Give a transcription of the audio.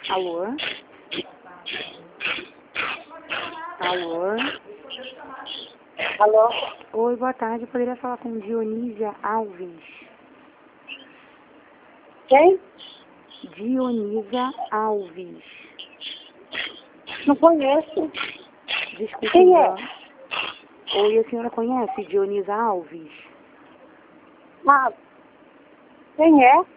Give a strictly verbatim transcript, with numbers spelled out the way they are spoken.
Alô? Alô? Alô? Oi, boa tarde. Eu poderia falar com Dionísia Alves? Quem? Dionisa Alves. Não conheço. Desculpe, Quem é? engano. Oi, a senhora conhece Dionisa Alves? Ah, quem é?